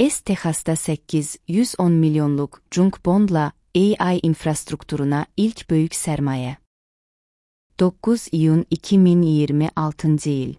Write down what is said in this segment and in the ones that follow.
Texas'ta 810 milyonluk junk bondla AI infrastrukturuna ilk büyük sermaye. 9 iyun 2026 yıl.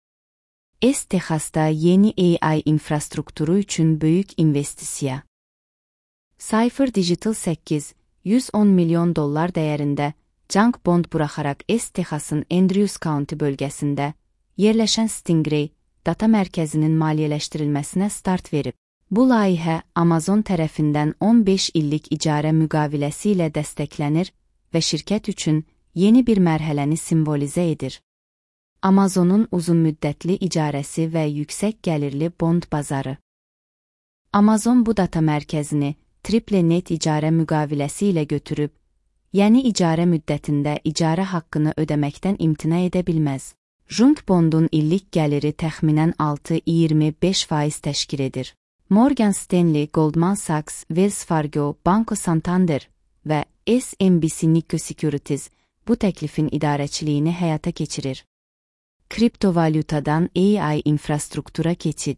Texas'ta yeni AI infrastrukturu için büyük investisiya. Cipher Digital 810 milyon dolar değerinde junk bond bırakarak Texas'ın Andrews County bölgesinde yerleşen Stingray data merkezinin maliyeleştirilmesine start verip, bu layihə Amazon tərəfindən 15 illik icarə müqaviləsiyle desteklenir ve şirket üçün yeni bir mərhələni simvolizə edir. Amazon'un uzun müddətli icarəsi və yüksək gəlirli bond bazarı. Amazon bu data mərkəzini triple net icarə müqaviləsi ilə götürüb, yeni icarə müddətində icarə haqqını ödəməkdən imtina edə bilməz. Junk bondun illik gəliri təxminən 6-25% təşkil edir. Morgan Stanley, Goldman Sachs, Wells Fargo, Banco Santander və SMBC Nikko Securities bu təklifin idarəçiliyini həyata keçirir. Kriptovalyutadan AI infrastruktura keçid.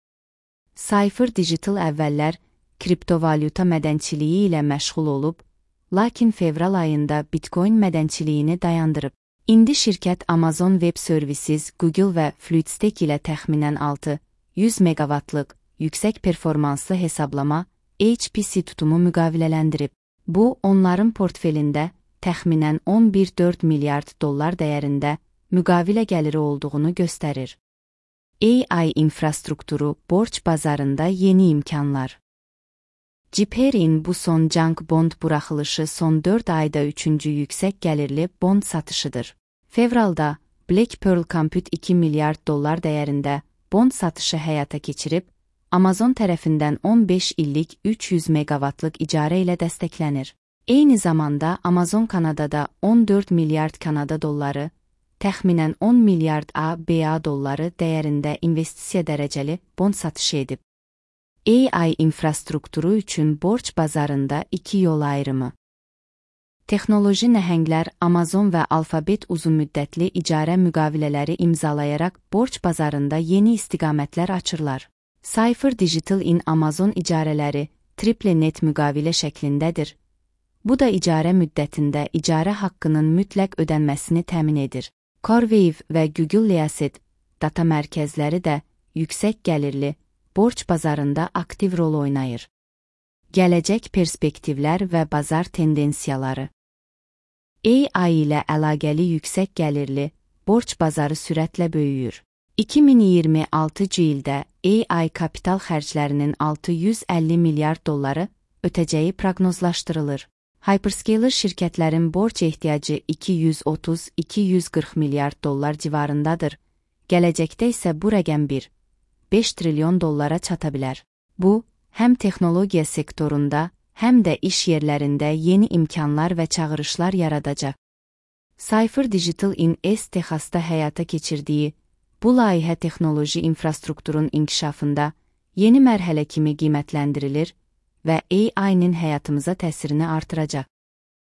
Cipher Digital əvvəllər kriptovalyuta mədənçiliyi ilə məşğul olub, lakin fevral ayında Bitcoin mədənçiliyini dayandırıb. İndi şirkət Amazon Web Services, Google və Fluidstack ilə təxminən 600 meqavatlıq yüksək performanslı hesablama HPC tutumu müqavilələndirib. Bu, onların portfelində təxminən 11,4 milyard dollar dəyərində müqavilə gəliri olduğunu göstərir. AI infrastrukturu borç bazarında yeni imkanlar. Jipher'in bu son junk bond buraxılışı son 4 ayda 3-cü yüksək gəlirli bond satışıdır. Fevralda Black Pearl Compute 2 milyard dollar dəyərində bond satışı həyata keçirib, Amazon tərəfindən 15 illik 300 meqavatlıq icarə ilə dəstəklənir. Eyni zamanda Amazon Kanadada 14 milyard Kanada dolları, təxminən 10 milyard ABA dolları dəyərində investisiya dərəcəli bond satışı edib. AI infrastrukturu üçün borç bazarında iki yol ayrımı. Texnoloji nəhənglər Amazon və Alphabet uzunmüddətli icarə müqavilələri imzalayaraq borç bazarında yeni istiqamətlər açırlar. Cipher Digital Amazon icarələri triple net müqavilə şəklindədir. Bu da icarə müddətində icarə haqqının mütləq ödənməsini təmin edir. CoreWeave və Google Liaset data mərkəzləri də yüksək gəlirli borç bazarında aktiv rol oynayır. Gələcək perspektivlər və bazar tendensiyaları. AI ilə əlaqəli yüksək gəlirli borç bazarı sürətlə böyüyür. 2026 ildə AI kapital xərclərinin 650 milyard dolları ötəcəyi proqnozlaşdırılır. Hyperscaler şirkətlərin borc ehtiyacı 230-240 milyard dollar civarındadır. Gələcəkdə isə bu rəqəm 1,5 trilyon dollara çata bilər. Bu, həm texnologiya sektorunda, həm də iş yerlərində yeni imkanlar və çağırışlar yaradacaq. Cipher Digital Texas'ta həyata keçirdiyi bu layihə texnoloji infrastrukturun inkişafında yeni mərhələ kimi qiymətləndirilir və AI-nin həyatımıza təsirini artıracaq.